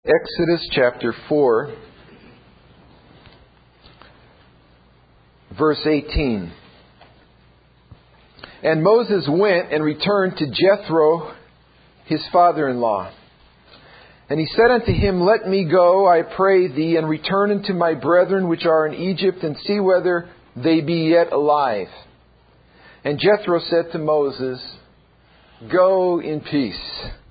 Exodus chapter 4, verse 18. And Moses went and returned to Jethro, his father-in-law. And he said unto him, Let me go, I pray thee, and return unto my brethren which are in Egypt, and see whether they be yet alive. And Jethro said to Moses, Go in peace.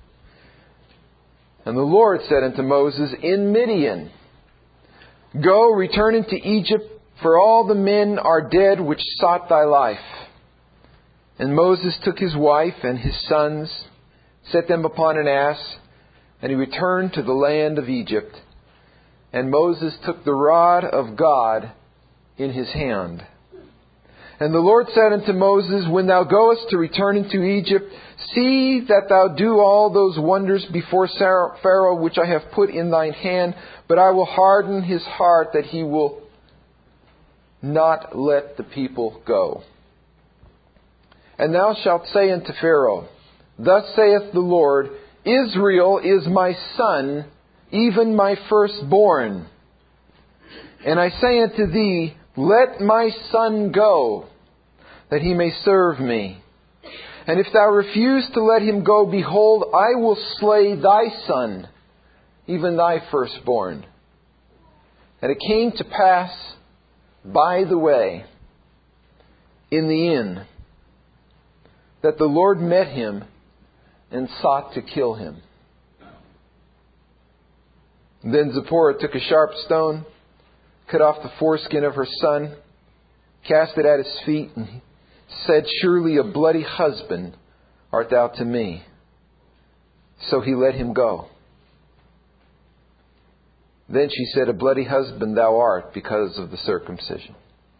And the Lord said unto Moses, In Midian, Go, return into Egypt, for all the men are dead which sought thy life. And Moses took his wife and his sons, set them upon an ass, and he returned to the land of Egypt. And Moses took the rod of God in his hand. And the Lord said unto Moses, When thou goest to return into Egypt, see that thou do all those wonders before Pharaoh which I have put in thine hand, but I will harden his heart that he will not let the people go. And thou shalt say unto Pharaoh, Thus saith the Lord, Israel is my son, even my firstborn. And I say unto thee, Let my son go, that he may serve me. And if thou refuse to let him go, behold, I will slay thy son, even thy firstborn. And it came to pass by the way, in the inn, that the Lord met him and sought to kill him. Then Zipporah took a sharp stone, cut off the foreskin of her son, cast it at his feet, and said, Surely a bloody husband art thou to me. So he let him go. Then she said, A bloody husband thou art because of the circumcision.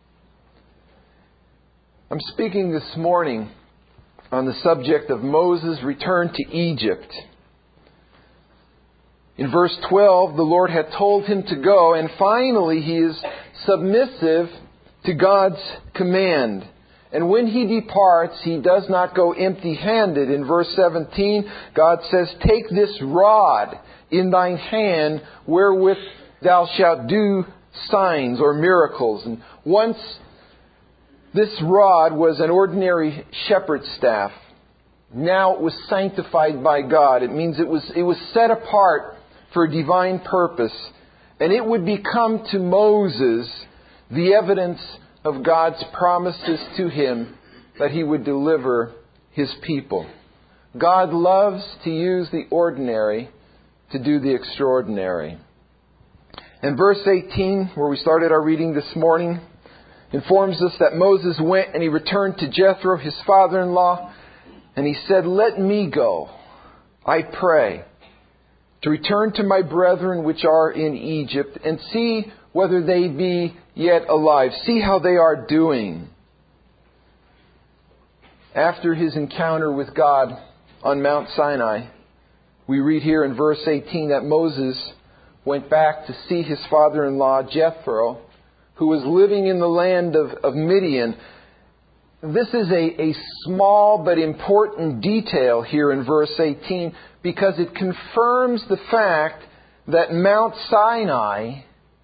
I'm speaking this morning on the subject of Moses' return to Egypt. In verse 12, the Lord had told him to go, and finally he is submissive to God's command. And when he departs, he does not go empty-handed. In verse 17, God says, Take this rod in thine hand, wherewith thou shalt do signs or miracles. And once this rod was an ordinary shepherd's staff. Now it was sanctified by God. It means it was set apart for a divine purpose. And it would become to Moses the evidence of God's promises to him that he would deliver his people. God loves to use the ordinary to do the extraordinary. And verse 18, where we started our reading this morning, informs us that Moses went and he returned to Jethro, his father-in-law, and he said, Let me go, I pray, to return to my brethren which are in Egypt, and see whether they be yet alive. See how they are doing. After his encounter with God on Mount Sinai, we read here in verse 18 that Moses went back to see his father-in-law Jethro, who was living in the land of Midian. This is a small but important detail here in verse 18, because it confirms the fact that Mount Sinai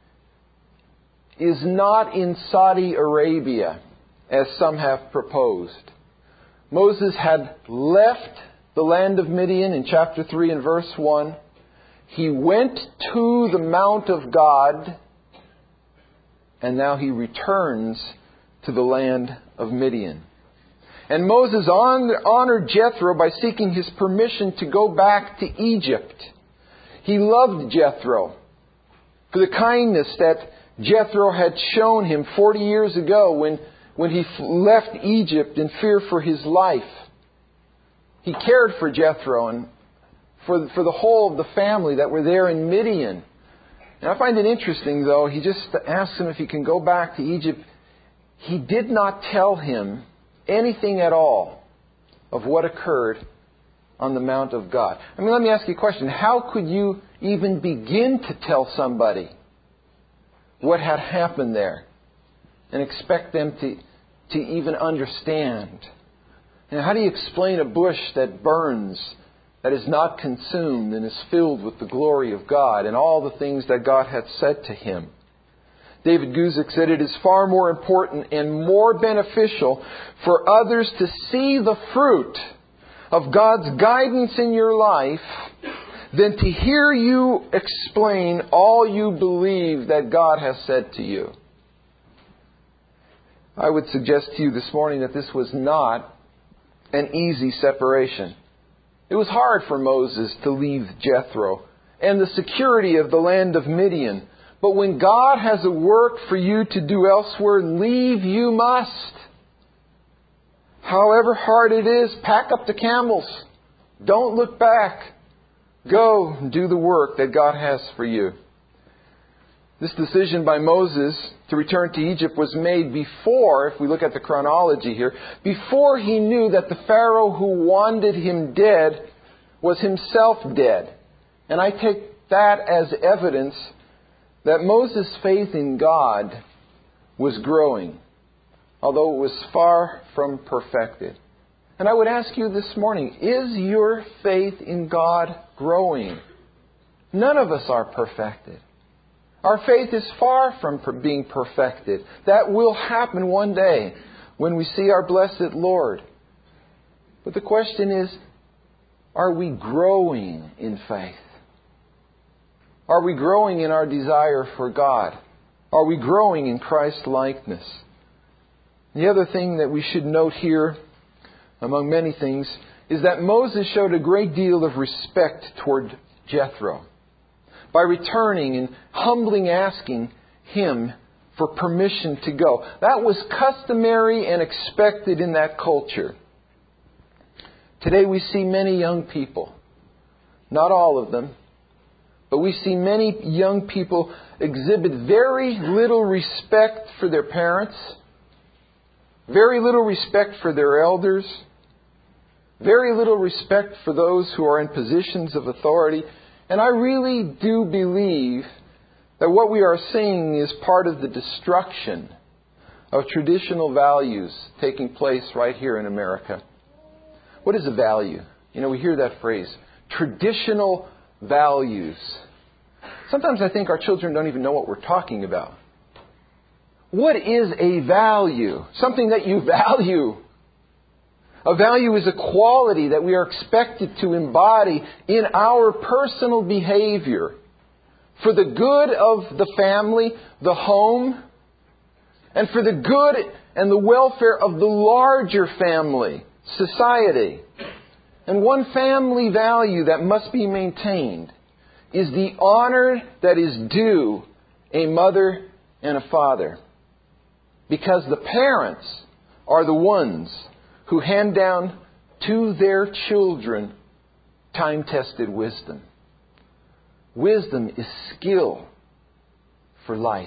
is not in Saudi Arabia, as some have proposed. Moses had left the land of Midian in chapter 3 and verse 1. He went to the Mount of God, and now he returns to the land of Midian. And Moses honored Jethro by seeking his permission to go back to Egypt. He loved Jethro for the kindness that Jethro had shown him 40 years ago when he left Egypt in fear for his life. He cared for Jethro and for the whole of the family that were there in Midian. And I find it interesting, though, he just asked him if he can go back to Egypt. He did not tell him anything at all of what occurred on the Mount of God. I mean, let me ask you a question. How could you even begin to tell somebody what had happened there and expect them to even understand? And how do you explain a bush that burns that is not consumed and is filled with the glory of God and all the things that God hath said to him. David Guzik said, "It is far more important and more beneficial for others to see the fruit of God's guidance in your life than to hear you explain all you believe that God has said to you." I would suggest to you this morning that this was not an easy separation. It was hard for Moses to leave Jethro and the security of the land of Midian. But when God has a work for you to do elsewhere, leave you must. However hard it is, pack up the camels. Don't look back. Go and do the work that God has for you. This decision by Moses to return to Egypt was made before, if we look at the chronology here, before he knew that the Pharaoh who wanted him dead was himself dead. And I take that as evidence that Moses' faith in God was growing, although it was far from perfected. And I would ask you this morning, is your faith in God growing? None of us are perfected. Our faith is far from being perfected. That will happen one day when we see our blessed Lord. But the question is, are we growing in faith? Are we growing in our desire for God? Are we growing in Christ-likeness? The other thing that we should note here, among many things, is that Moses showed a great deal of respect toward Jethro by returning and humbly asking him for permission to go. That was customary and expected in that culture. Today we see many young people, not all of them, but we see many young people exhibit very little respect for their parents, very little respect for their elders, very little respect for those who are in positions of authority. And I really do believe that what we are seeing is part of the destruction of traditional values taking place right here in America. What is a value? We hear that phrase, traditional values. Sometimes I think our children don't even know what we're talking about. What is a value? Something that you value. A value is a quality that we are expected to embody in our personal behavior for the good of the family, the home, and for the good and the welfare of the larger family, society. And one family value that must be maintained is the honor that is due a mother and a father. Because the parents are the ones who hand down to their children time-tested wisdom. Wisdom is skill for life.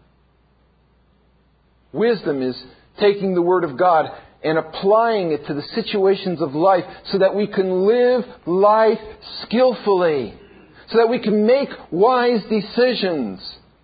Wisdom is taking the Word of God and applying it to the situations of life so that we can live life skillfully, so that we can make wise decisions.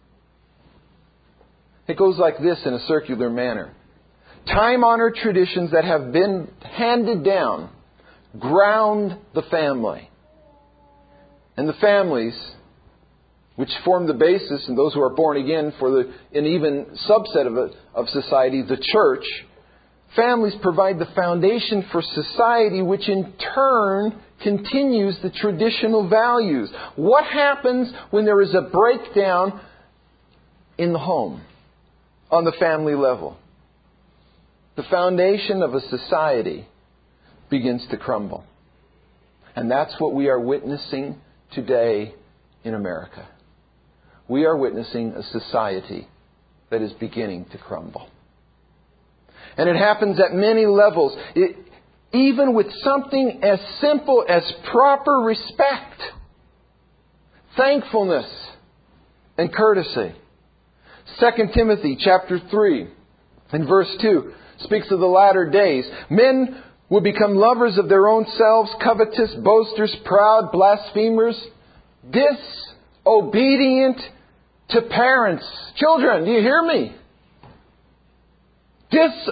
It goes like this in a circular manner. Time-honored traditions that have been handed down ground the family. And the families, which form the basis, and those who are born again for an even subset of society, the church, families provide the foundation for society, which in turn continues the traditional values. What happens when there is a breakdown in the home, on the family level? The foundation of a society begins to crumble. And that's what we are witnessing today in America. We are witnessing a society that is beginning to crumble. And it happens at many levels. Even with something as simple as proper respect, thankfulness, and courtesy. 2 Timothy chapter 3 and verse 2 speaks of the latter days. Men will become lovers of their own selves, covetous, boasters, proud, blasphemers, disobedient to parents. Children, do you hear me?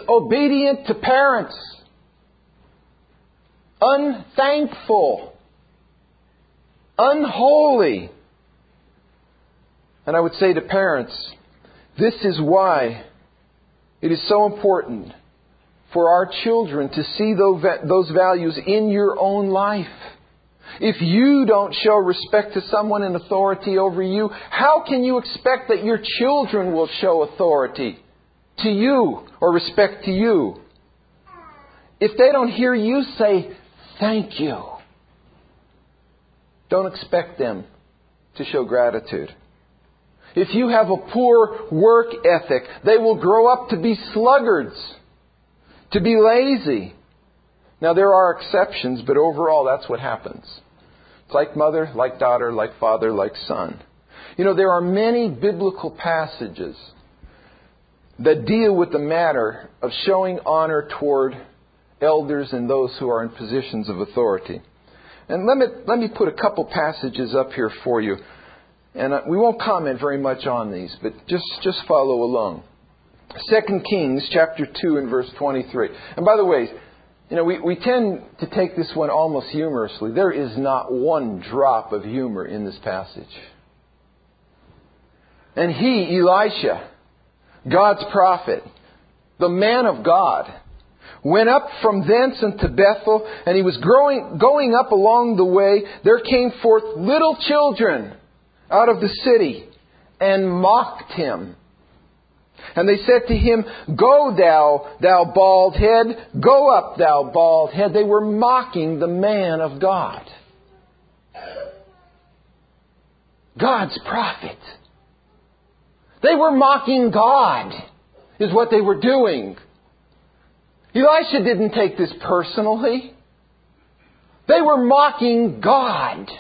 Disobedient to parents. Unthankful unholy. And I would say to parents, this is why it is so important for our children to see those values in your own life. If you don't show respect to someone in authority over you, how can you expect that your children will show authority to you or respect to you? If they don't hear you say, thank you, don't expect them to show gratitude. If you have a poor work ethic, they will grow up to be sluggards, to be lazy. Now, there are exceptions, but overall, that's what happens. It's like mother, like daughter, like father, like son. You know, there are many biblical passages that deal with the matter of showing honor toward elders and those who are in positions of authority. And let me put a couple passages up here for you. And we won't comment very much on these, but just follow along. 2 Kings chapter 2 and verse 23. And by the way, you know, we tend to take this one almost humorously. There is not one drop of humor in this passage. And he, Elisha, God's prophet, the man of God, went up from thence unto Bethel, and he was going up along the way. There came forth little children out of the city and mocked him. And they said to him, Go thou bald head, go up thou bald head. They were mocking the man of God. God's prophet. They were mocking God, is what they were doing. Elisha didn't take this personally. They were mocking God.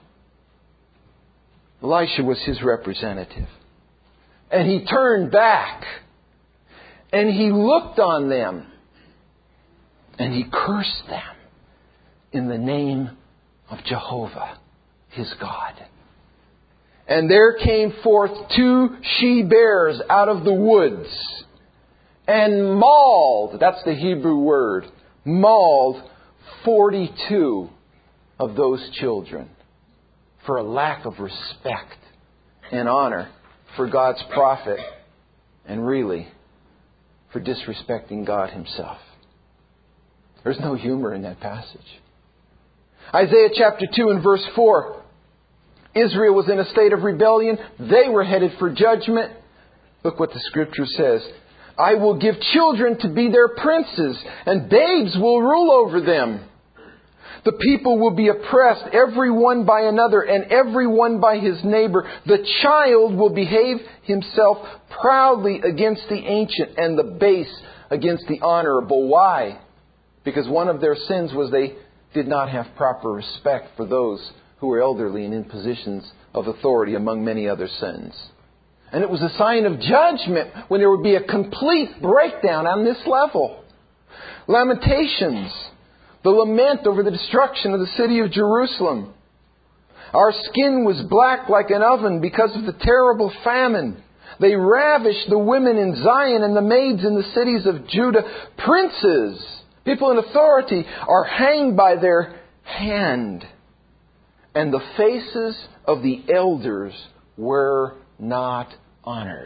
Elisha was his representative. And he turned back. And he looked on them. And he cursed them in the name of Jehovah, his God. And there came forth 2 she-bears out of the woods, and mauled, that's the Hebrew word, mauled 42 of those children for a lack of respect and honor for God's prophet, and really for disrespecting God himself. There's no humor in that passage. Isaiah chapter 2 and verse 4. Israel was in a state of rebellion. They were headed for judgment. Look what the Scripture says. I will give children to be their princes, and babes will rule over them. The people will be oppressed, every one by another, and every one by his neighbor. The child will behave himself proudly against the ancient, and the base against the honorable. Why? Because one of their sins was they did not have proper respect for those who were elderly and in positions of authority, among many other sins. And it was a sign of judgment when there would be a complete breakdown on this level. Lamentations, the lament over the destruction of the city of Jerusalem. Our skin was black like an oven because of the terrible famine. They ravished the women in Zion and the maids in the cities of Judah. Princes, people in authority, are hanged by their hand. And the faces of the elders were not honored.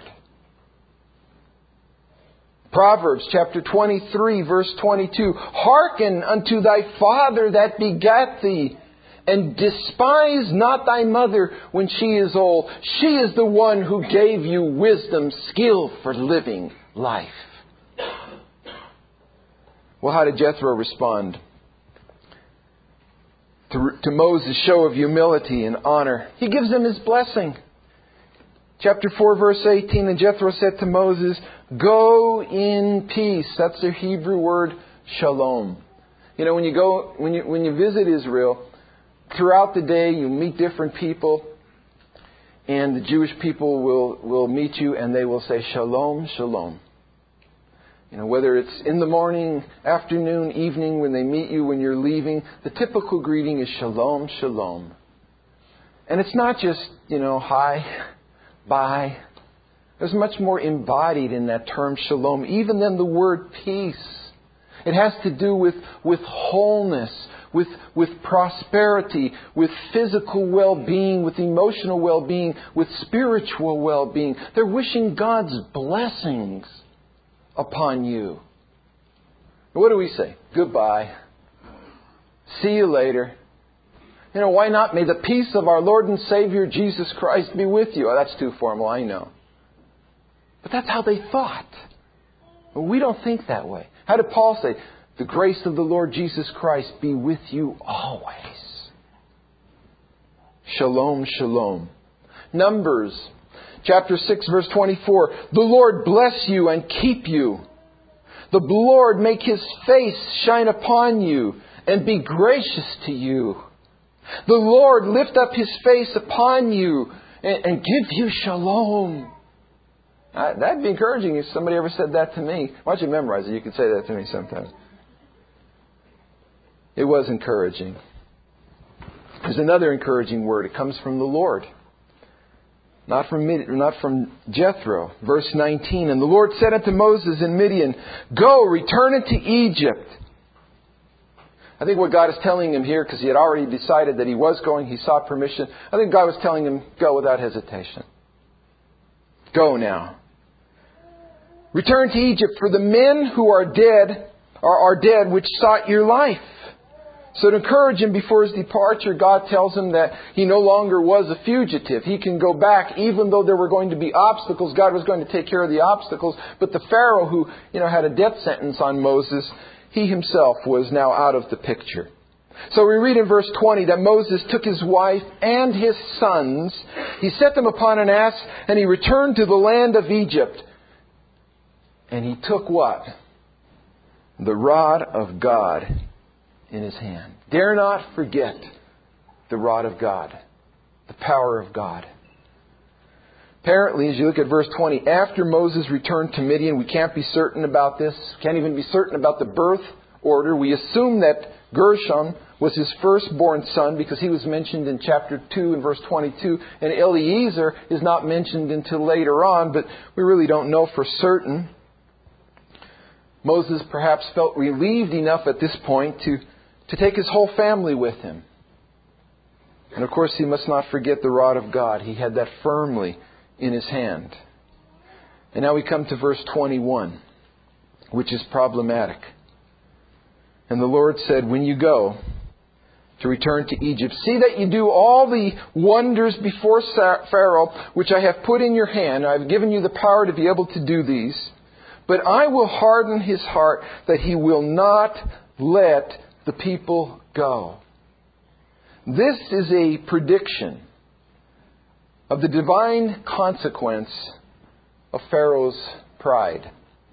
Proverbs chapter 23 verse 22. Hearken unto thy father that begat thee, and despise not thy mother when she is old. She is the one who gave you wisdom, skill for living life. Well, how did Jethro respond to Moses' show of humility and honor? He gives him his blessing. Chapter 4, verse 18, and Jethro said to Moses, Go in peace. That's the Hebrew word shalom. You know, when you visit Israel, throughout the day you meet different people, and the Jewish people will meet you and they will say shalom, shalom. You know, whether it's in the morning, afternoon, evening, when they meet you, when you're leaving, the typical greeting is shalom, shalom. And it's not just, hi, bye. There's much more embodied in that term shalom, even than the word peace. It has to do with wholeness, with prosperity, with physical well-being, with emotional well-being, with spiritual well-being. They're wishing God's blessings upon you. What do we say? Goodbye. See you later. Why not? May the peace of our Lord and Savior Jesus Christ be with you. Oh, that's too formal, I know. But that's how they thought. We don't think that way. How did Paul say? The grace of the Lord Jesus Christ be with you always. Shalom, shalom. Numbers chapter 6, verse 24. The Lord bless you and keep you. The Lord make His face shine upon you and be gracious to you. The Lord lift up His face upon you and give you shalom. That'd be encouraging if somebody ever said that to me. Why don't you memorize it? You can say that to me sometime. It was encouraging. There's another encouraging word. It comes from the Lord. Not from Jethro. Verse 19. And the Lord said unto Moses in Midian, Go, return into Egypt. I think what God is telling him here, because he had already decided that he was going, he sought permission. I think God was telling him, go without hesitation. Go now. Return to Egypt, for the men who are dead which sought your life. So to encourage him before his departure, God tells him that he no longer was a fugitive. He can go back, even though there were going to be obstacles. God was going to take care of the obstacles. But the Pharaoh who, had a death sentence on Moses, he himself was now out of the picture. So we read in verse 20 that Moses took his wife and his sons. He set them upon an ass and he returned to the land of Egypt. And he took what? The rod of God in his hand. Dare not forget the rod of God. The power of God. Apparently, as you look at verse 20, after Moses returned to Midian, we can't be certain about this. Can't even be certain about the birth order. We assume that Gershom was his firstborn son because he was mentioned in chapter 2 and verse 22. And Eliezer is not mentioned until later on, but we really don't know for certain. Moses perhaps felt relieved enough at this point to take his whole family with him. And of course, he must not forget the rod of God. He had that firmly in his hand. And now we come to verse 21, which is problematic. And the Lord said, when you go to return to Egypt, see that you do all the wonders before Pharaoh, which I have put in your hand. I've given you the power to be able to do these. But I will harden his heart that he will not let the people go. This is a prediction of the divine consequence of Pharaoh's pride.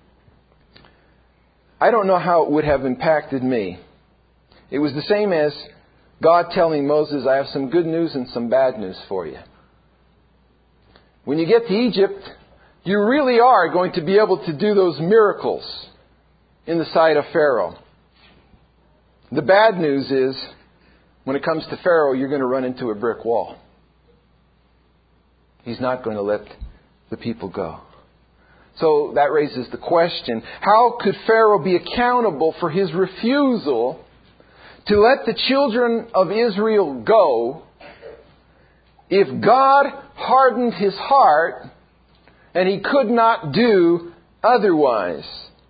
I don't know how it would have impacted me. It was the same as God telling Moses, I have some good news and some bad news for you. When you get to Egypt, you really are going to be able to do those miracles in the sight of Pharaoh. The bad news is, when it comes to Pharaoh, you're going to run into a brick wall. He's not going to let the people go. So that raises the question, how could Pharaoh be accountable for his refusal to let the children of Israel go if God hardened his heart and he could not do otherwise?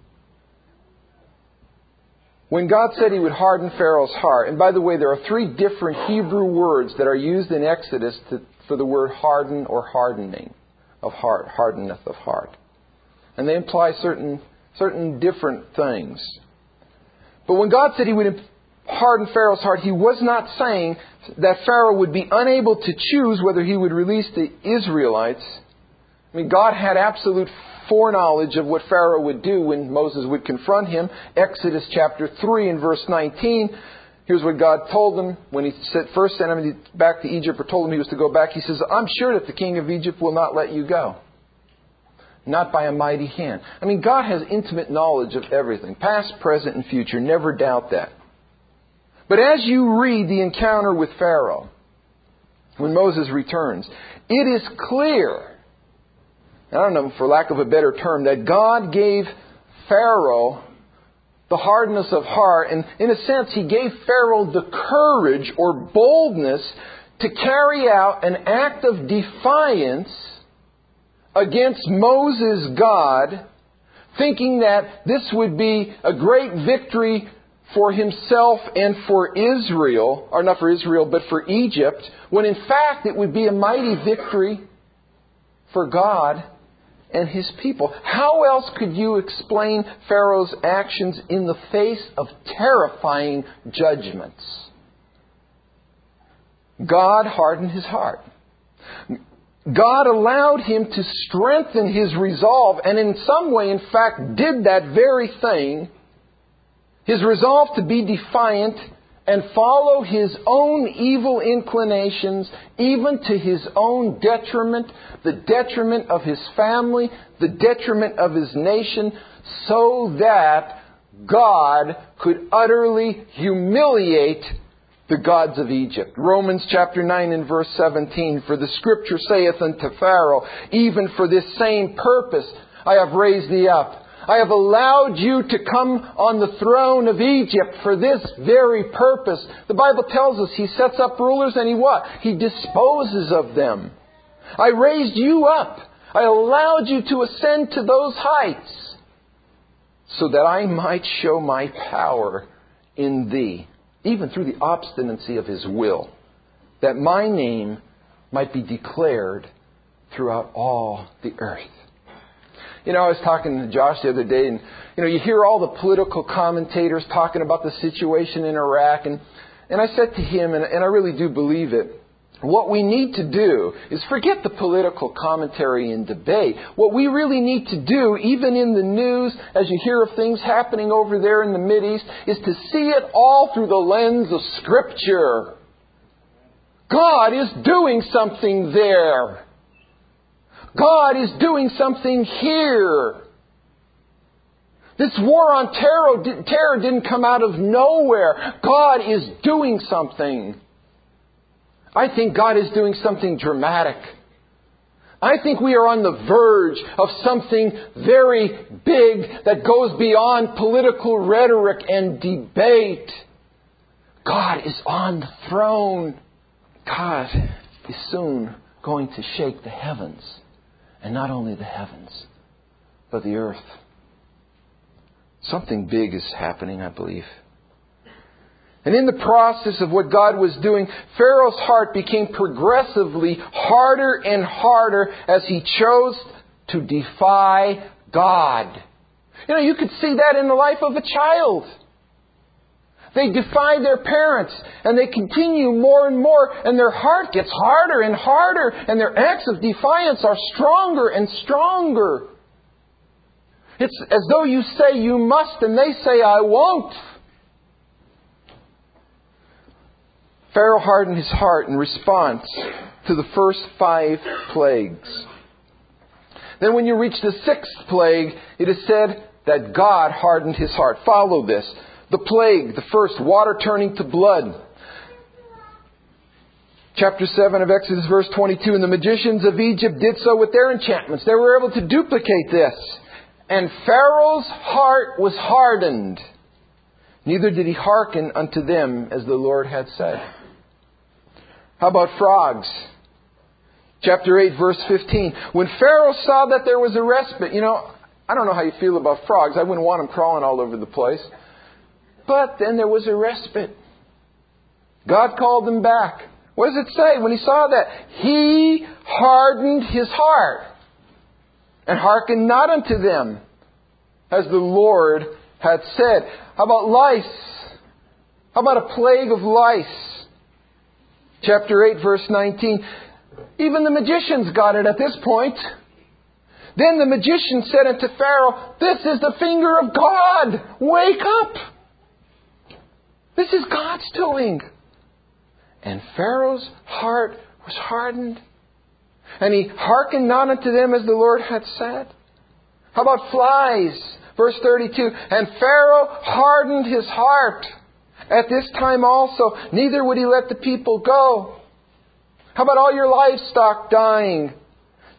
When God said he would harden Pharaoh's heart, and by the way, there are 3 different Hebrew words that are used in Exodus for the word harden or hardening of heart, hardeneth of heart. And they imply certain different things. But when God said he would harden Pharaoh's heart, he was not saying that Pharaoh would be unable to choose whether he would release the Israelites. I mean, God had absolute foreknowledge of what Pharaoh would do when Moses would confront him. Exodus chapter 3 and verse 19. Here's what God told him when he first sent him back to Egypt, or told him he was to go back. He says, I'm sure that the king of Egypt will not let you go. Not by a mighty hand. I mean, God has intimate knowledge of everything. Past, present, and future. Never doubt that. But as you read the encounter with Pharaoh, when Moses returns, it is clear, I don't know, for lack of a better term, that God gave Pharaoh the hardness of heart. And in a sense, He gave Pharaoh the courage or boldness to carry out an act of defiance against Moses' God, thinking that this would be a great victory for himself and for Israel, or not for Israel, but for Egypt, when in fact it would be a mighty victory for God and His people. How else could you explain Pharaoh's actions in the face of terrifying judgments? God hardened his heart. God allowed him to strengthen his resolve, and in some way, in fact, did that very thing. His resolve to be defiant and follow his own evil inclinations, even to his own detriment, the detriment of his family, the detriment of his nation, so that God could utterly humiliate the gods of Egypt. Romans chapter 9 and verse 17, "For the Scripture saith unto Pharaoh, even for this same purpose I have raised thee up. I have allowed you to come on the throne of Egypt for this very purpose." The Bible tells us He sets up rulers and He what? He disposes of them. I raised you up. I allowed you to ascend to those heights so that I might show my power in thee, even through the obstinacy of His will, that my name might be declared throughout all the earth. I was talking to Josh the other day, and, you hear all the political commentators talking about the situation in Iraq, and I said to him, and I really do believe it, what we need to do is forget the political commentary and debate. What we really need to do, even in the news, as you hear of things happening over there in the Mideast, is to see it all through the lens of Scripture. God is doing something there. God is doing something here. This war on terror didn't come out of nowhere. God is doing something. I think God is doing something dramatic. I think we are on the verge of something very big that goes beyond political rhetoric and debate. God is on the throne. God is soon going to shake the heavens. And not only the heavens, but the earth. Something big is happening, I believe. And in the process of what God was doing, Pharaoh's heart became progressively harder and harder as he chose to defy God. You could see that in the life of a child. They defy their parents, and they continue more and more, and their heart gets harder and harder, and their acts of defiance are stronger and stronger. It's as though you say you must, and they say I won't. Pharaoh hardened his heart in response to the first 5 plagues. Then when you reach the 6th plague, it is said that God hardened his heart. Follow this. The plague, the first, water turning to blood. Chapter 7 of Exodus, verse 22. "And the magicians of Egypt did so with their enchantments." They were able to duplicate this. "And Pharaoh's heart was hardened. Neither did he hearken unto them as the Lord had said." How about frogs? Chapter 8, verse 15. "When Pharaoh saw that there was a respite." I don't know how you feel about frogs. I wouldn't want them crawling all over the place. But then there was a respite. God called them back. What does it say? When he saw that, he hardened his heart and hearkened not unto them, as the Lord had said. How about lice? How about a plague of lice? Chapter 8, verse 19. Even the magicians got it at this point. "Then the magician said unto Pharaoh, This is the finger of God. Wake up. This is God's doing." And Pharaoh's heart was hardened, and he hearkened not unto them as the Lord had said. How about flies? Verse 32. "And Pharaoh hardened his heart at this time also, neither would he let the people go." How about all your livestock dying?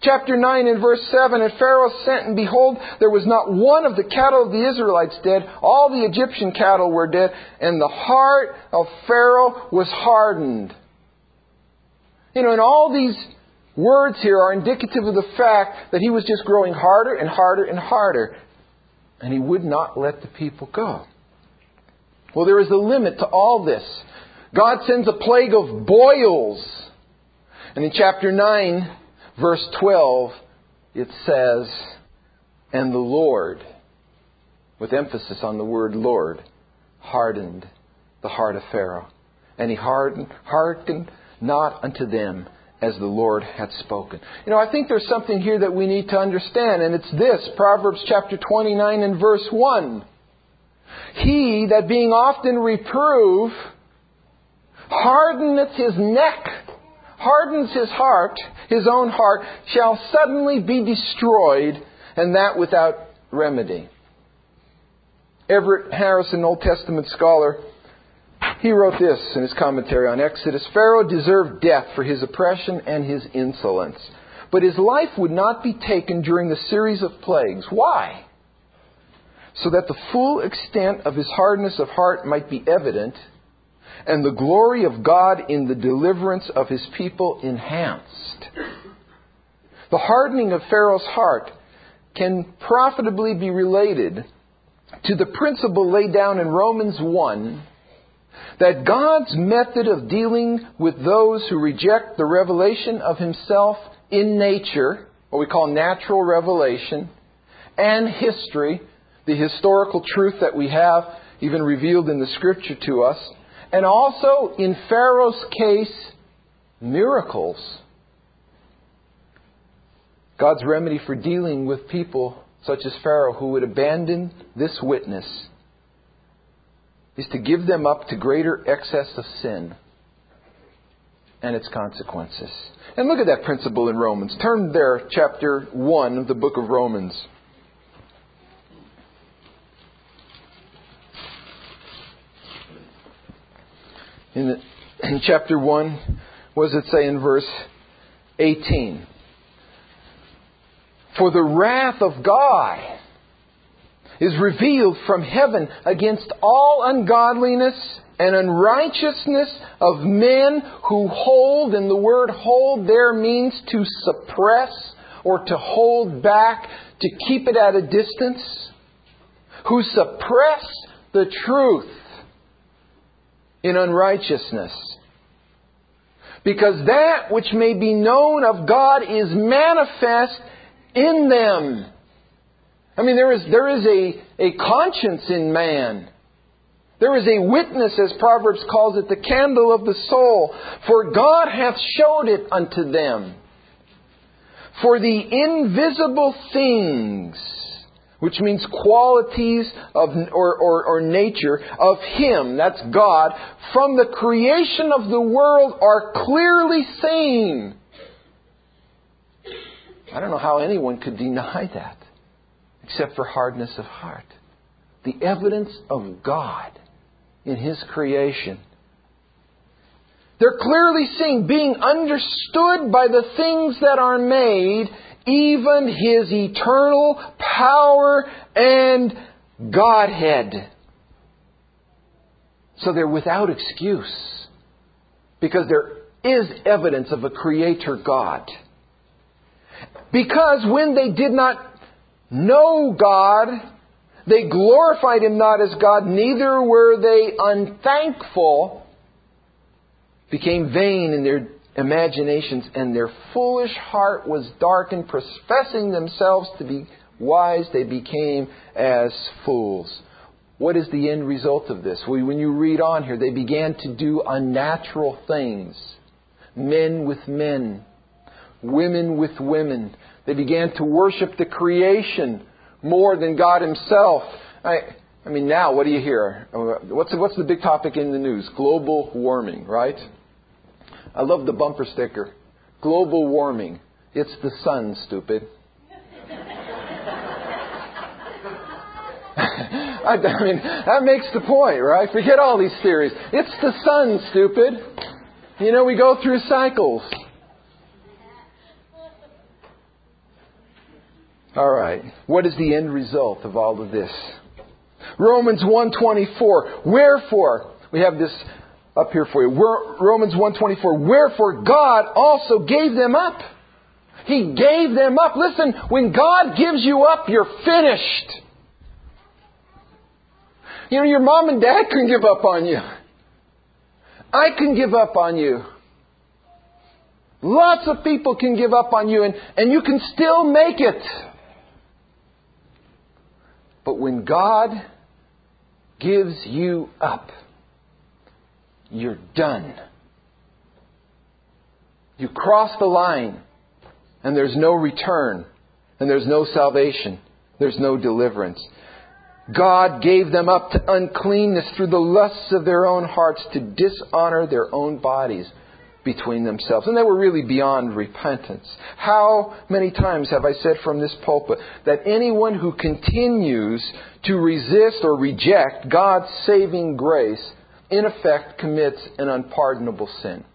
Chapter 9 and verse 7, and Pharaoh sent, and behold, there was not one of the cattle of the Israelites dead. All the Egyptian cattle were dead, and the heart of Pharaoh was hardened. And all these words here are indicative of the fact that he was just growing harder and harder and harder. And he would not let the people go. Well, there is a limit to all this. God sends a plague of boils. And in chapter 9, verse 12, it says, and the Lord, with emphasis on the word Lord, hardened the heart of Pharaoh. And he hearkened not unto them as the Lord had spoken. I think there's something here that we need to understand, and it's this, Proverbs chapter 29 and verse 1. He that being often reproved hardeneth his neck, hardens his heart, his own heart, shall suddenly be destroyed, and that without remedy. Everett Harrison, Old Testament scholar, he wrote this in his commentary on Exodus. Pharaoh deserved death for his oppression and his insolence. But his life would not be taken during the series of plagues. Why? So that the full extent of his hardness of heart might be evident, and the glory of God in the deliverance of His people enhanced. The hardening of Pharaoh's heart can profitably be related to the principle laid down in Romans 1, that God's method of dealing with those who reject the revelation of Himself in nature, what we call natural revelation, and history, the historical truth that we have even revealed in the Scripture to us, and also, in Pharaoh's case, miracles. God's remedy for dealing with people such as Pharaoh who would abandon this witness is to give them up to greater excess of sin and its consequences. And look at that principle in Romans. Turn there, chapter 1 of the book of Romans. In chapter 1, what does it say in verse 18? For the wrath of God is revealed from heaven against all ungodliness and unrighteousness of men who hold, and the word hold there means to suppress or to hold back, to keep it at a distance, who suppress the truth in unrighteousness. Because that which may be known of God is manifest in them. I mean, there is a conscience in man. There is a witness, as Proverbs calls it, the candle of the soul. For God hath showed it unto them. For the invisible things, which means qualities of or nature of Him, that's God, from the creation of the world are clearly seen. I don't know how anyone could deny that, except for hardness of heart. The evidence of God in His creation. They're clearly seen, being understood by the things that are made, even His eternal power and Godhead. So they're without excuse, because there is evidence of a Creator God. Because when they did not know God, they glorified Him not as God, neither were they unthankful, became vain in their imaginations, and their foolish heart was darkened. Professing themselves to be wise, they became as fools. What is the end result of this? Well, when you read on here, they began to do unnatural things. Men with men, women with women. They began to worship the creation more than God Himself. I mean, now, what do you hear? What's the big topic in the news? Global warming, right? I love the bumper sticker. Global warming. It's the sun, stupid. I mean, that makes the point, right? Forget all these theories. It's the sun, stupid. We go through cycles. All right. What is the end result of all of this? Romans 1:24. Wherefore, we have this up here for you. Romans 1:24. Wherefore God also gave them up. He gave them up. Listen, when God gives you up, you're finished. You know, your mom and dad can give up on you. I can give up on you. Lots of people can give up on you, and you can still make it. But when God gives you up, you're done. You cross the line, and there's no return, and there's no salvation, there's no deliverance. God gave them up to uncleanness through the lusts of their own hearts, to dishonor their own bodies between themselves. And they were really beyond repentance. How many times have I said from this pulpit that anyone who continues to resist or reject God's saving grace, in effect commits an unpardonable sin.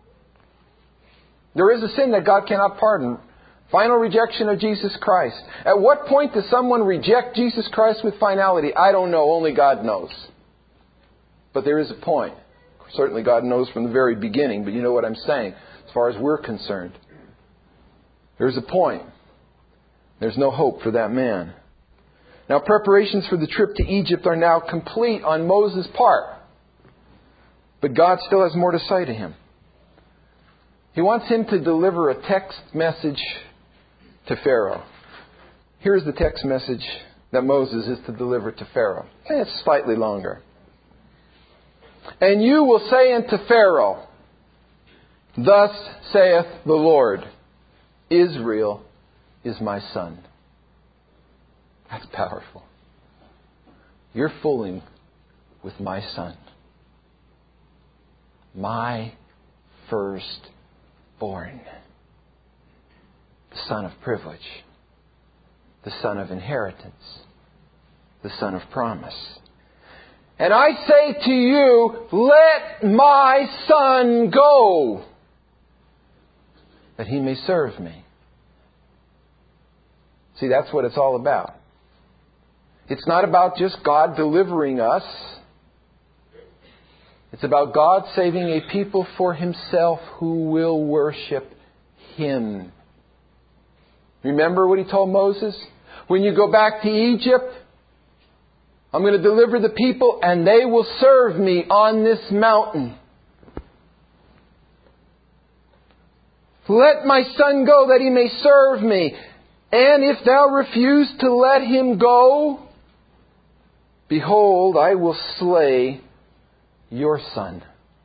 There is a sin that God cannot pardon. Final rejection of Jesus Christ. At what point does someone reject Jesus Christ with finality? I don't know. Only God knows. But there is a point. Certainly God knows from the very beginning, but you know what I'm saying as far as we're concerned. There's a point. There's no hope for that man. Now, preparations for the trip to Egypt are now complete on Moses' part. But God still has more to say to him. He wants him to deliver a text message to Pharaoh. Here's the text message that Moses is to deliver to Pharaoh. It's slightly longer. And you will say unto Pharaoh, Thus saith the Lord, Israel is my son. That's powerful. You're fooling with my son. My firstborn. The son of privilege. The son of inheritance. The son of promise. And I say to you, let my son go, that he may serve me. See, that's what it's all about. It's not about just God delivering us. It's about God saving a people for Himself who will worship Him. Remember what He told Moses? When you go back to Egypt, I'm going to deliver the people and they will serve me on this mountain. Let my son go that he may serve me. And if thou refuse to let him go, behold, I will slay your son,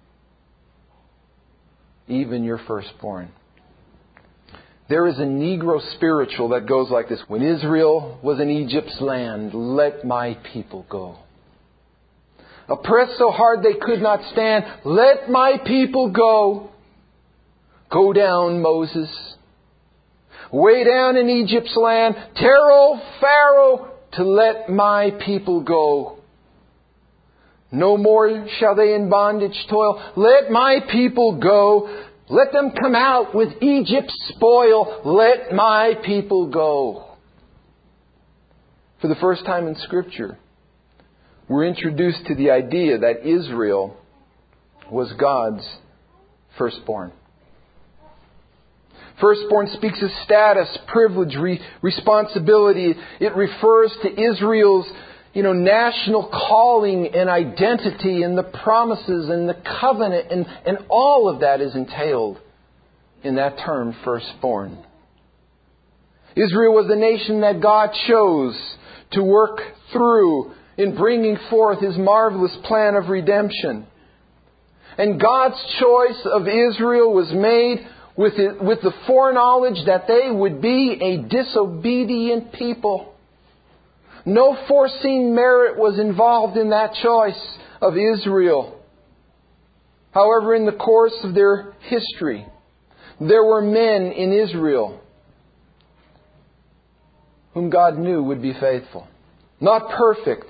even your firstborn. There is a Negro spiritual that goes like this. When Israel was in Egypt's land, let my people go. Oppressed so hard they could not stand, let my people go. Go down, Moses. Way down in Egypt's land, tell old Pharaoh to let my people go. No more shall they in bondage toil. Let my people go. Let them come out with Egypt's spoil. Let my people go. For the first time in Scripture, we're introduced to the idea that Israel was God's firstborn. Firstborn speaks of status, privilege, responsibility. It refers to Israel's national calling and identity and the promises and the covenant and all of that is entailed in that term, firstborn. Israel was the nation that God chose to work through in bringing forth His marvelous plan of redemption. And God's choice of Israel was made with the foreknowledge that they would be a disobedient people. No foreseen merit was involved in that choice of Israel. However, in the course of their history, there were men in Israel whom God knew would be faithful. Not perfect.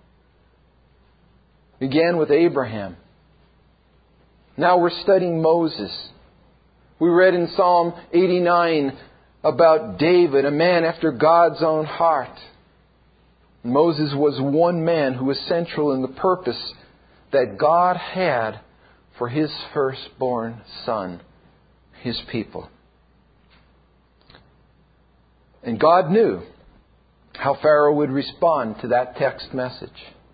Began with Abraham. Now we're studying Moses. We read in Psalm 89 about David, a man after God's own heart. Moses was one man who was central in the purpose that God had for His firstborn son, His people. And God knew how Pharaoh would respond to that text message.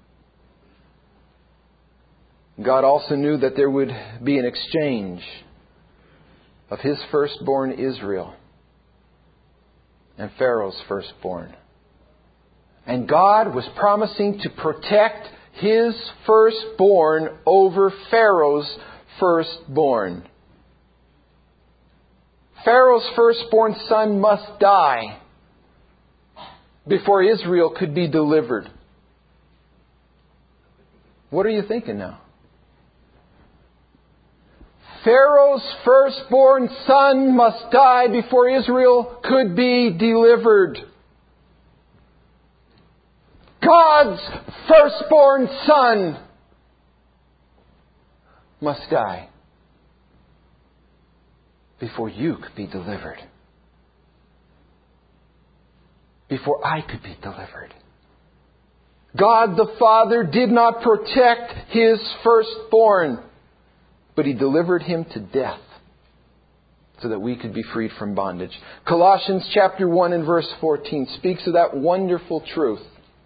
God also knew that there would be an exchange of His firstborn Israel and Pharaoh's firstborn. And God was promising to protect His firstborn over Pharaoh's firstborn. Pharaoh's firstborn son must die before Israel could be delivered. What are you thinking now? Pharaoh's firstborn son must die before Israel could be delivered. God's firstborn son must die before you could be delivered. Before I could be delivered. God the Father did not protect His firstborn, but He delivered him to death so that we could be freed from bondage. Colossians chapter 1 and verse 14 speaks of that wonderful truth.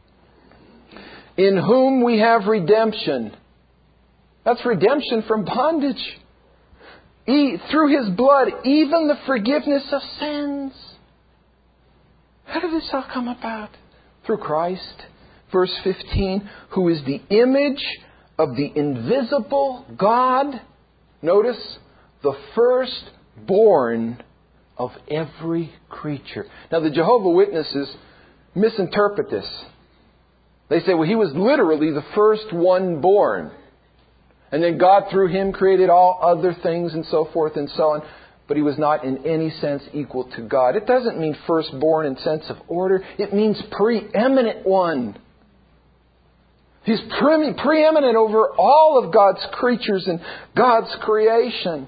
In whom we have redemption. That's redemption from bondage. Through His blood, even the forgiveness of sins. How did this all come about? Through Christ. Verse 15, who is the image of the invisible God. Notice, the firstborn of every creature. Now the Jehovah's Witnesses misinterpret this. They say, well, He was literally the first one born. And then God through Him created all other things and so forth and so on. But He was not in any sense equal to God. It doesn't mean firstborn in sense of order. It means preeminent one. He's preeminent over all of God's creatures and God's creation.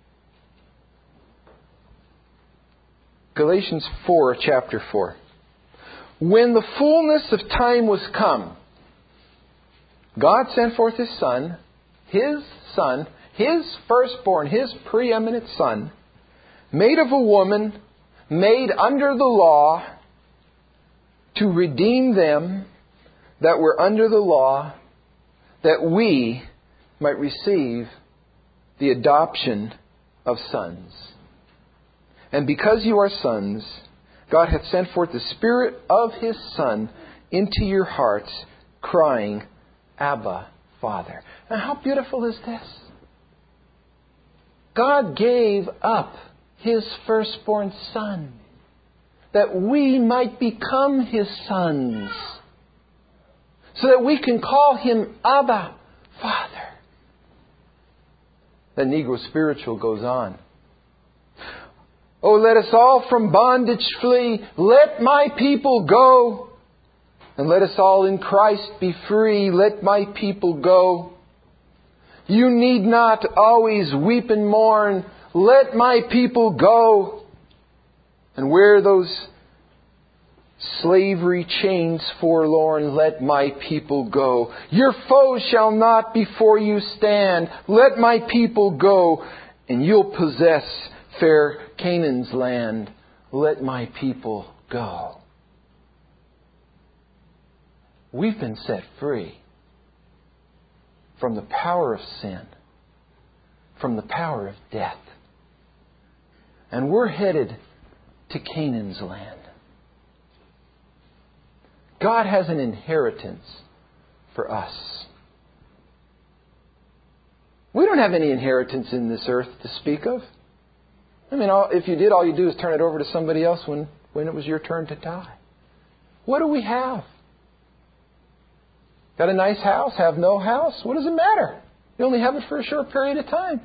Galatians 4, chapter 4. When the fullness of time was come, God sent forth His Son, His firstborn, His preeminent Son, made of a woman, made under the law, to redeem them that were under the law, that we might receive the adoption of sons. And because you are sons, God hath sent forth the Spirit of His Son into your hearts, crying, Abba, Father. Now how beautiful is this? God gave up His firstborn Son that we might become His sons. So that we can call Him Abba, Father. The Negro spiritual goes on. Oh, let us all from bondage flee. Let my people go. And let us all in Christ be free. Let my people go. You need not always weep and mourn. Let my people go. And wear those slavery chains forlorn. Let my people go. Your foes shall not before you stand. Let my people go. And you'll possess fair Canaan's land. Let my people go. We've been set free from the power of sin, from the power of death. And we're headed to Canaan's land. God has an inheritance for us. We don't have any inheritance in this earth to speak of. I mean, if you did, all you do is turn it over to somebody else when it was your turn to die. What do we have? Got a nice house? Have no house? What does it matter? You only have it for a short period of time.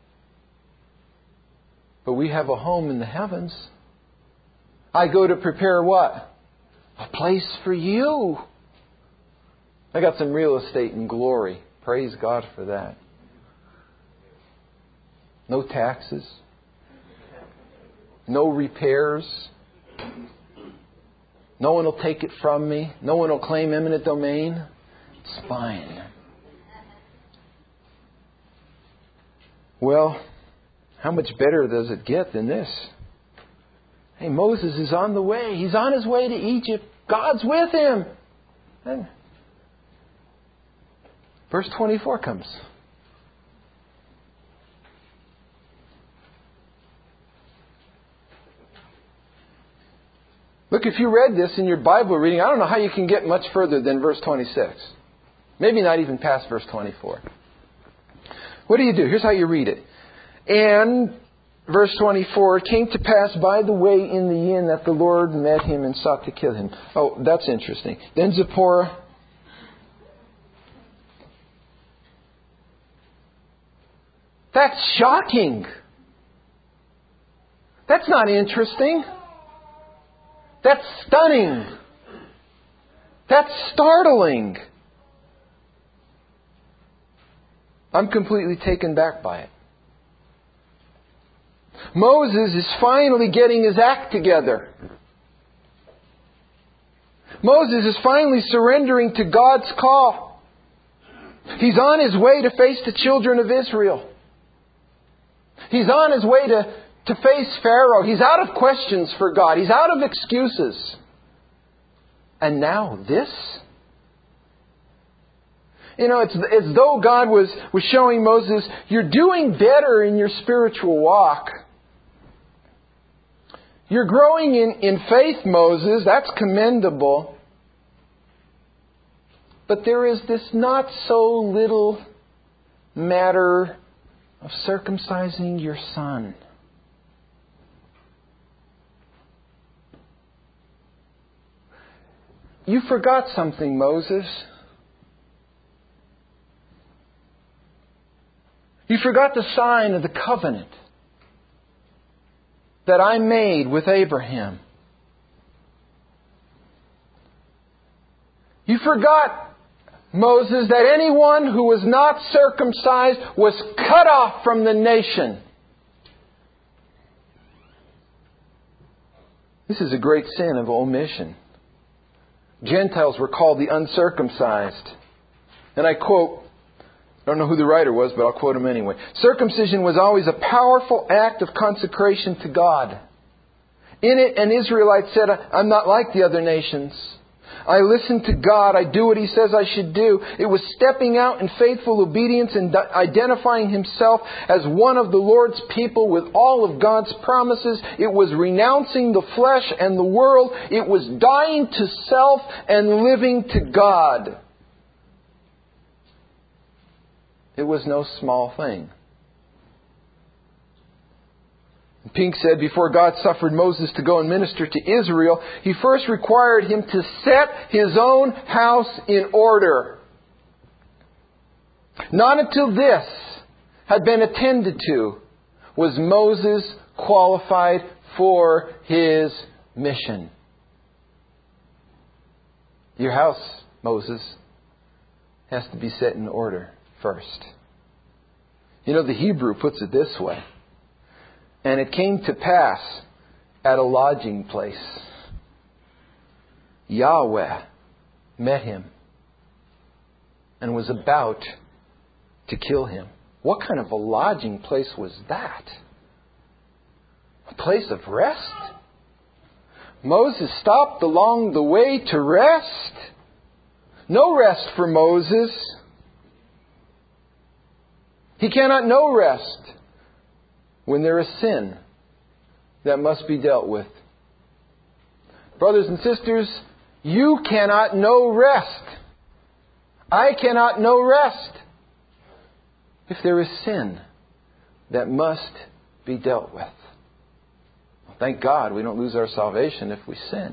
But we have a home in the heavens. I go to prepare what? A place for you. I got some real estate in glory. Praise God for that. No taxes. no repairs. No one will take it from me. No one will claim eminent domain. It's fine. Well, how much better does it get than this? Hey, Moses is on the way. He's on his way to Egypt. God's with him. And verse 24 comes. Look, if you read this in your Bible reading, I don't know how you can get much further than verse 26. Maybe not even past verse 24. What do? Here's how you read it. And, verse 24, it came to pass by the way in the inn that the Lord met him and sought to kill him. Oh, that's interesting. Then Zipporah. That's shocking. That's not interesting. That's stunning. That's startling. I'm completely taken back by it. Moses is finally getting his act together. Moses is finally surrendering to God's call. He's on his way to face the children of Israel. He's on his way to face Pharaoh. He's out of questions for God. He's out of excuses. And now this? You know, it's as though God was showing Moses, you're doing better in your spiritual walk. You're growing in faith, Moses. That's commendable. But there is this not so little matter of circumcising your son. You forgot something, Moses. You forgot the sign of the covenant that I made with Abraham. You forgot, Moses, that anyone who was not circumcised was cut off from the nation. This is a great sin of omission. Gentiles were called the uncircumcised. And I quote, I don't know who the writer was, but I'll quote him anyway. Circumcision was always a powerful act of consecration to God. In it, an Israelite said, I'm not like the other nations. I listen to God. I do what He says I should do. It was stepping out in faithful obedience and identifying himself as one of the Lord's people with all of God's promises. It was renouncing the flesh and the world. It was dying to self and living to God. It was no small thing. Pink said, before God suffered Moses to go and minister to Israel, He first required him to set his own house in order. Not until this had been attended to was Moses qualified for his mission. Your house, Moses, has to be set in order first. You know, the Hebrew puts it this way. And it came to pass at a lodging place. Yahweh met him and was about to kill him. What kind of a lodging place was that? A place of rest? Moses stopped along the way to rest? No rest for Moses. He cannot know rest when there is sin that must be dealt with. Brothers and sisters, you cannot know rest. I cannot know rest if there is sin that must be dealt with. Well, thank God we don't lose our salvation if we sin.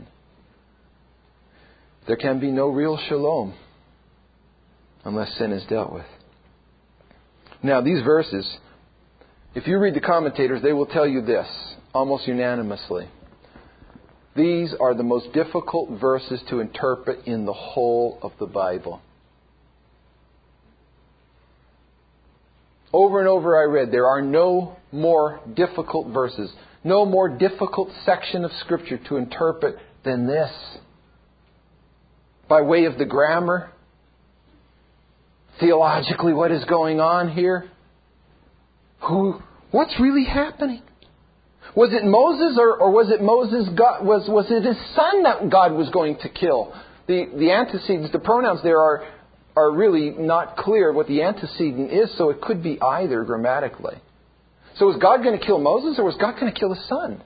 There can be no real shalom unless sin is dealt with. Now, these verses, if you read the commentators, they will tell you this, almost unanimously. These are the most difficult verses to interpret in the whole of the Bible. Over and over I read, there are no more difficult verses. no more difficult section of Scripture to interpret than this. By way of the grammar, theologically, what is going on here? What's really happening? Was it Moses or was it Moses? Was it his son that God was going to kill? The antecedents, the pronouns there are really not clear what the antecedent is, so it could be either grammatically. So was God going to kill Moses or was God going to kill his son?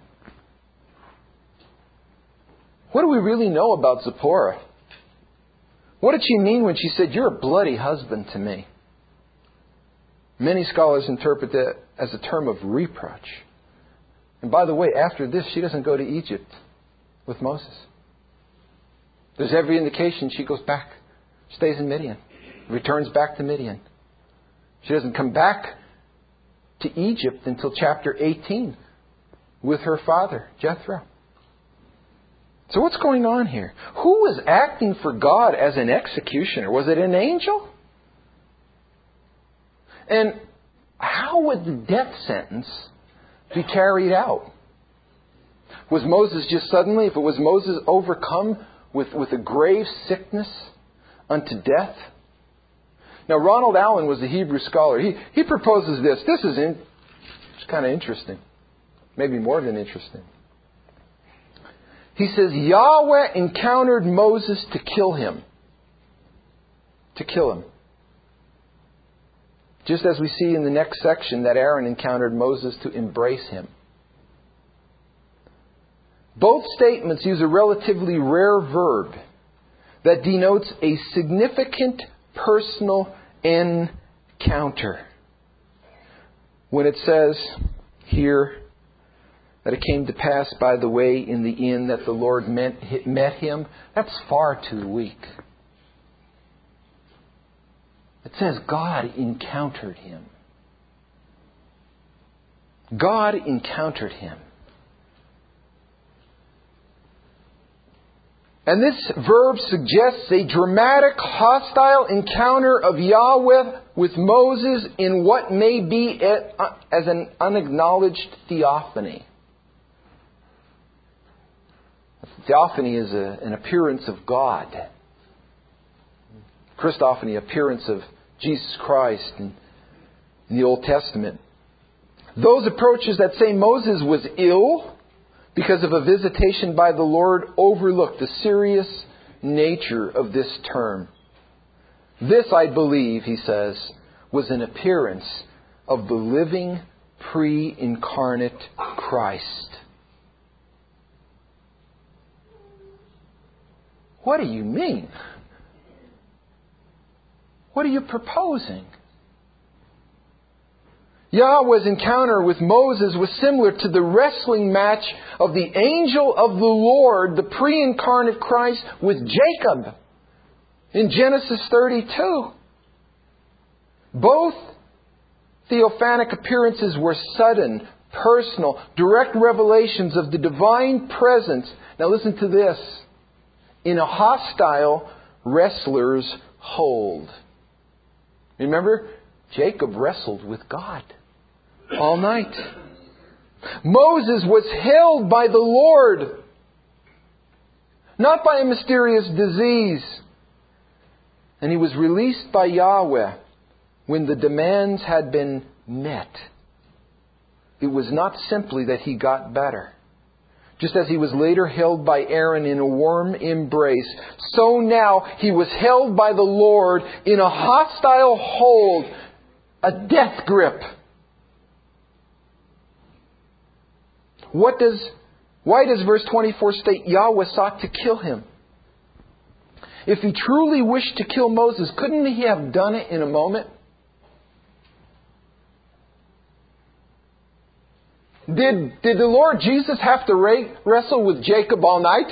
What do we really know about Zipporah? What did she mean when she said, "You're a bloody husband to me"? Many scholars interpret that as a term of reproach. And by the way, after this, she doesn't go to Egypt with Moses. There's every indication she goes back, stays in Midian, returns back to Midian. She doesn't come back to Egypt until chapter 18 with her father, Jethro. So what's going on here? Who was acting for God as an executioner? Was it an angel? And how would the death sentence be carried out? Was Moses just suddenly, if it was Moses, overcome with a grave sickness unto death? Now, Ronald Allen was a Hebrew scholar. He proposes this. It's kind of interesting. Maybe more than interesting. He says, Yahweh encountered Moses to kill him. To kill him. Just as we see in the next section that Aaron encountered Moses to embrace him. Both statements use a relatively rare verb that denotes a significant personal encounter. When it says here that it came to pass by the way in the inn that the Lord met him, that's far too weak. It says God encountered him. God encountered him. And this verb suggests a dramatic, hostile encounter of Yahweh with Moses in what may be as an unacknowledged theophany. Theophany is an appearance of God. Christophany, appearance of Jesus Christ in the Old Testament. Those approaches that say Moses was ill because of a visitation by the Lord overlook the serious nature of this term. This, I believe, he says, was an appearance of the living, pre-incarnate Christ. What do you mean? What are you proposing? Yahweh's encounter with Moses was similar to the wrestling match of the angel of the Lord, the pre-incarnate Christ, with Jacob in Genesis 32. Both theophanic appearances were sudden, personal, direct revelations of the divine presence. Now listen to this. In a hostile wrestler's hold. Remember, Jacob wrestled with God all night. Moses was held by the Lord, not by a mysterious disease. And he was released by Yahweh when the demands had been met. It was not simply that he got better. Just as he was later held by Aaron in a warm embrace, so now he was held by the Lord in a hostile hold, a death grip. Why does verse 24 state Yahweh sought to kill him? If he truly wished to kill Moses, couldn't he have done it in a moment? Did the Lord Jesus have to wrestle with Jacob all night?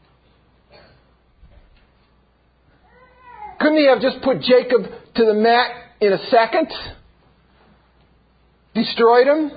Couldn't he have just put Jacob to the mat in a second? Destroyed him?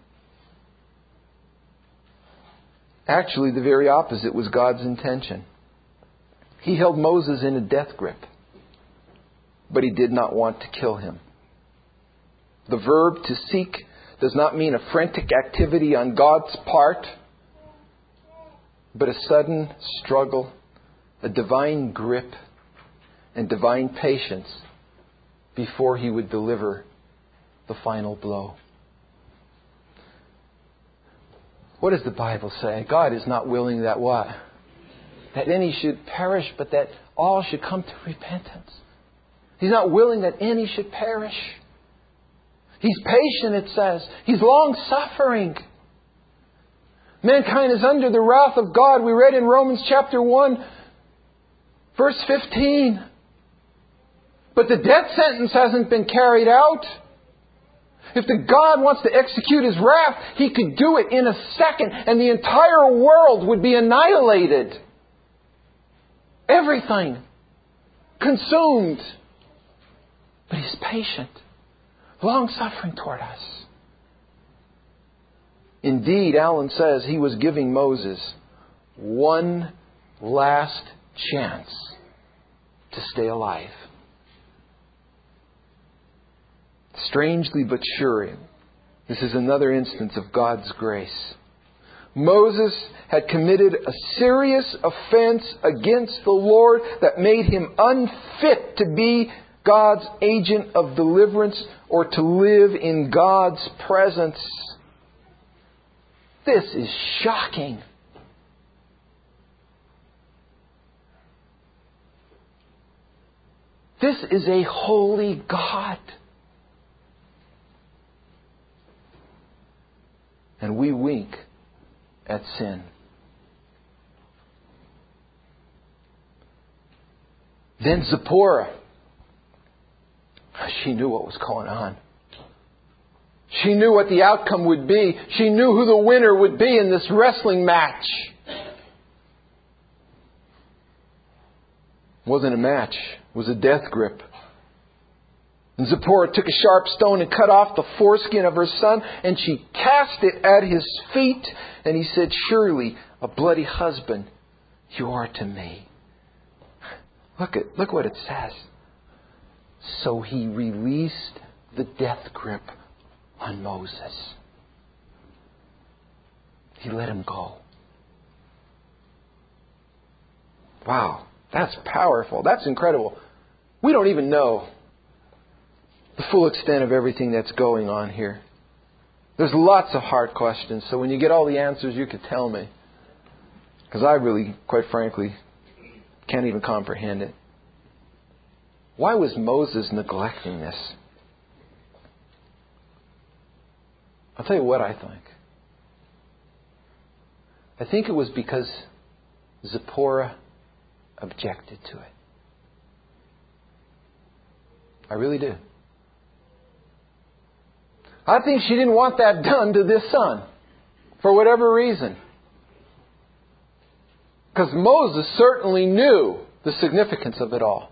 Actually, the very opposite was God's intention. He held Moses in a death grip, but he did not want to kill him. The verb to seek does not mean a frantic activity on God's part, but a sudden struggle, a divine grip, and divine patience before He would deliver the final blow. What does the Bible say? God is not willing that what? That any should perish, but that all should come to repentance. He's not willing that any should perish. He's patient, it says. He's long-suffering. Mankind is under the wrath of God. We read in Romans chapter 1, verse 15. But the death sentence hasn't been carried out. If the God wants to execute His wrath, He could do it in a second, and the entire world would be annihilated. Everything consumed. But He's patient, long-suffering toward us. Indeed, Allen says He was giving Moses one last chance to stay alive. Strangely but sure, this is another instance of God's grace. Moses had committed a serious offense against the Lord that made him unfit to be God's agent of deliverance or to live in God's presence. This is shocking. This is a holy God. And we wink at sin. Then Zipporah. She knew what was going on. She knew what the outcome would be. She knew who the winner would be in this wrestling match. It wasn't a match. It was a death grip. And Zipporah took a sharp stone and cut off the foreskin of her son, and she cast it at his feet. And he said, "Surely a bloody husband you are to me." Look what it says. So he released the death grip on Moses. He let him go. Wow, that's powerful. That's incredible. We don't even know the full extent of everything that's going on here. There's lots of hard questions, so when you get all the answers, you could tell me. Because I really, quite frankly, can't even comprehend it. Why was Moses neglecting this? I'll tell you what I think. I think it was because Zipporah objected to it. I really do. I think she didn't want that done to this son. For whatever reason. Because Moses certainly knew the significance of it all.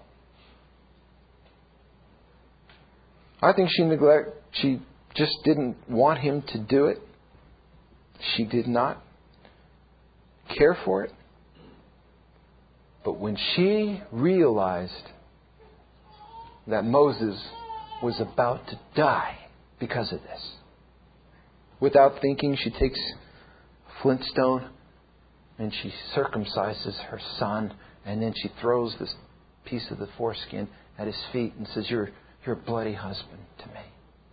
I think she just didn't want him to do it. She did not care for it. But when she realized that Moses was about to die because of this, without thinking, she takes a flint stone and she circumcises her son, and then she throws this piece of the foreskin at his feet and says, You're a bloody husband to me.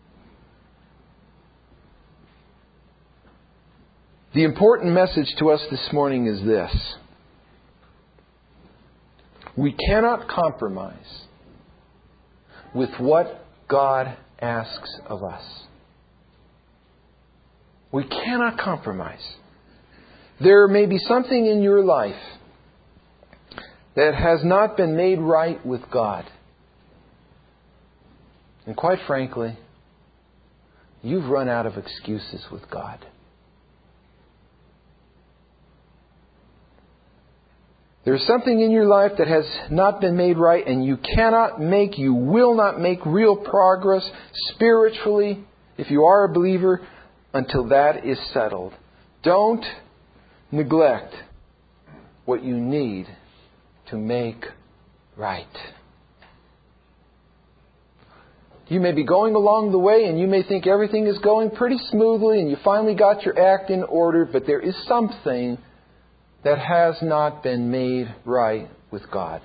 The important message to us this morning is this. We cannot compromise with what God asks of us. We cannot compromise. There may be something in your life that has not been made right with God. And quite frankly, you've run out of excuses with God. There's something in your life that has not been made right, and you will not make real progress spiritually, if you are a believer, until that is settled. Don't neglect what you need to make right. You may be going along the way and you may think everything is going pretty smoothly and you finally got your act in order, but there is something that has not been made right with God.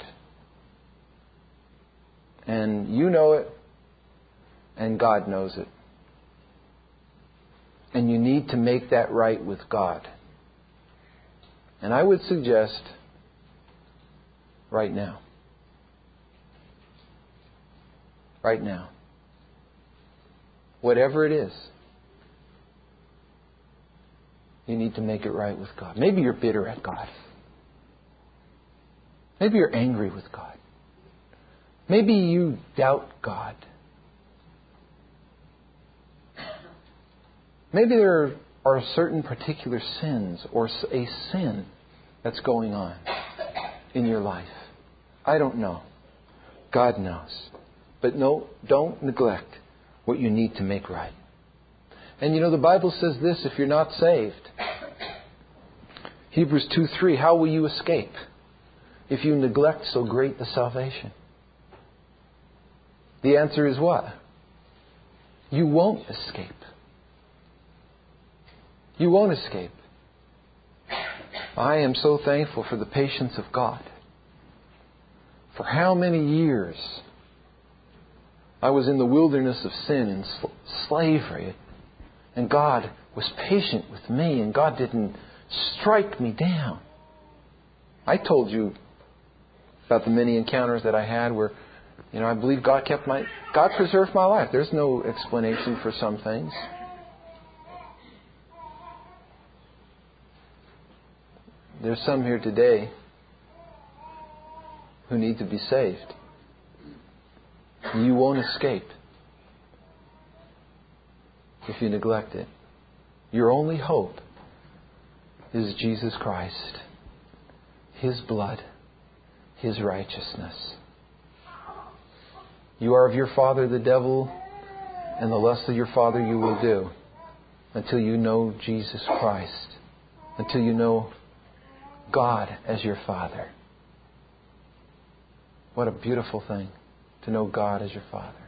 And you know it, and God knows it. And you need to make that right with God. And I would suggest right now. Right now. Whatever it is, you need to make it right with God. Maybe you're bitter at God. Maybe you're angry with God. Maybe you doubt God. Maybe there are certain particular sins or a sin that's going on in your life. I don't know. God knows. But no, don't neglect what you need to make right. And you know, the Bible says this, if you're not saved, Hebrews 2:3, how will you escape if you neglect so great the salvation? The answer is what? You won't escape. You won't escape. I am so thankful for the patience of God. For how many years I was in the wilderness of sin and slavery, and God was patient with me, and God didn't strike me down. I told you about the many encounters that I had where, I believe God preserved my life. There's no explanation for some things. There's some here today who need to be saved. You won't escape if you neglect it. Your only hope is Jesus Christ, His blood, His righteousness. You are of your father the devil, and the lust of your father you will do until you know Jesus Christ, until you know God as your Father. What a beautiful thing to know God as your Father.